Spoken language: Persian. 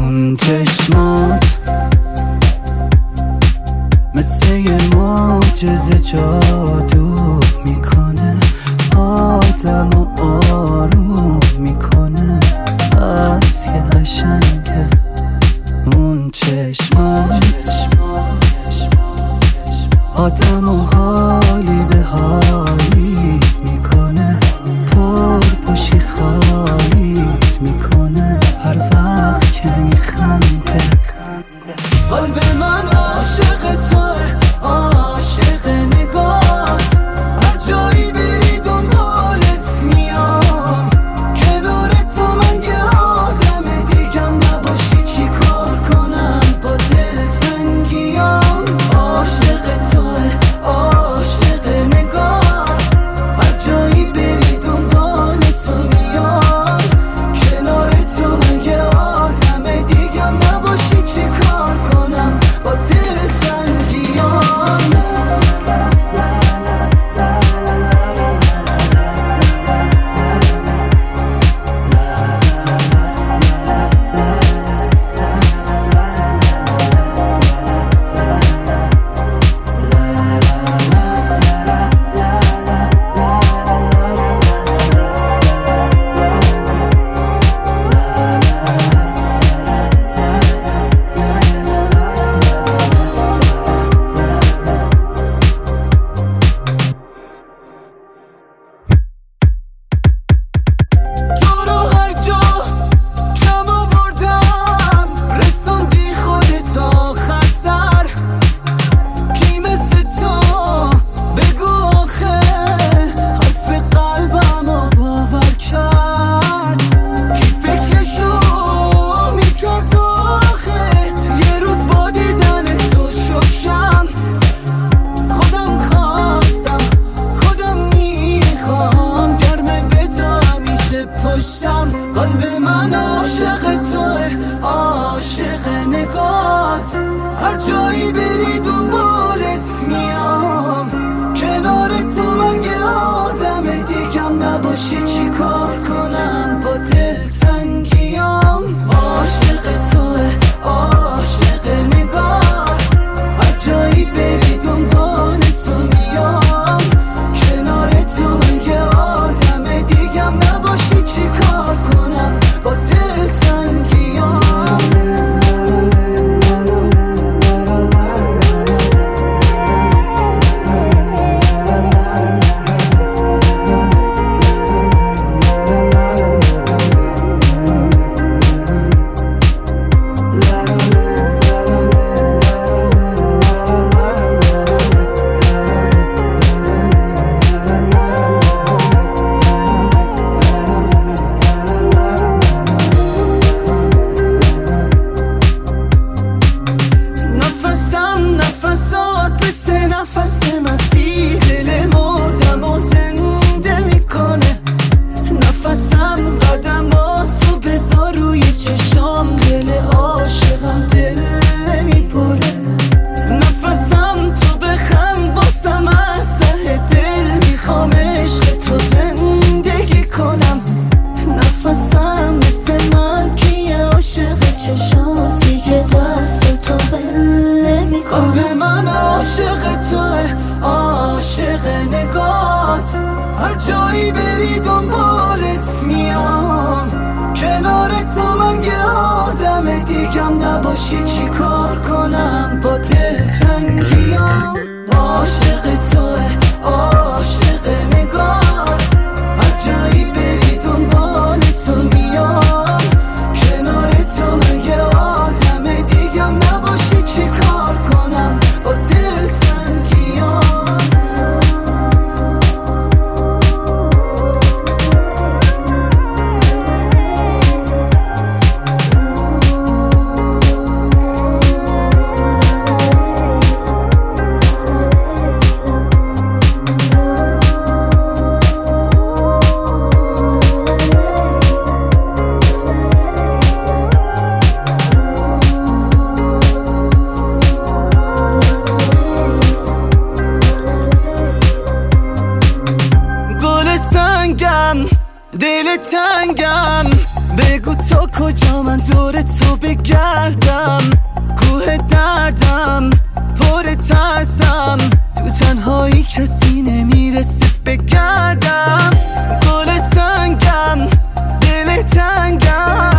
اون چشمات مثل یه معجزه جادو میکنه، آدم و آروم میکنه. از یه قشنگه اون چشمات، آدم و حالی به حالی میکنه، پر پشی خالیت میکنه هر وقت که میخنده. قلب من عاشق توه، عاشق نگات، هر جایی بری دنبالت میام. کنار تو من که آدم دیگم نباشی چی کار کنم با دلتنگیام. عاشق توه، عاشق نگات، هر جایی بری دنبال تو میام. کنار تو من که آدم دیگم نباشی چی کار کنم با دلتنگیام. قلب من عاشق توه، عاشق نگات، هر جایی بری دنبالت میام. کنار تو من که آدم دیگم نباشی چی کار کنم با دلتنگیام. عاشق توه، عاشق نگات، هر جایی بری دنبال تو میام. کنار تو من که آدم دیگم نباشی چی کار کنم با دلتنگیام. نفسات مثل نفس مسیح، دل مردم و زنده میکنه. نفسم قدماتو بذار روی چشام، دل عاشقم دل میپره. نفسم تو بخند باسم از ته دل، میخوام عشق تو زندگی کنم. نفسم مثل من که عاشق چشاتی که دست تو بله میکنه. قلب من عاشق توه، عاشق نگات، هر جایی بری دنبالت میام. کنار تو من که آدم دیگم نباشی چی کار کنم با دلتنگیام. عاشق توه، عاشق نگات، هر جایی بری دنبال تو میام. کنار تو من که آدم دیگم نباشی چی کار کنم با دلتنگیام. دور تو بگردم، کوه دردم پر ترسم، تو تنهایی کسی نمیرسه بگردم. گل سنگم دل تنگم،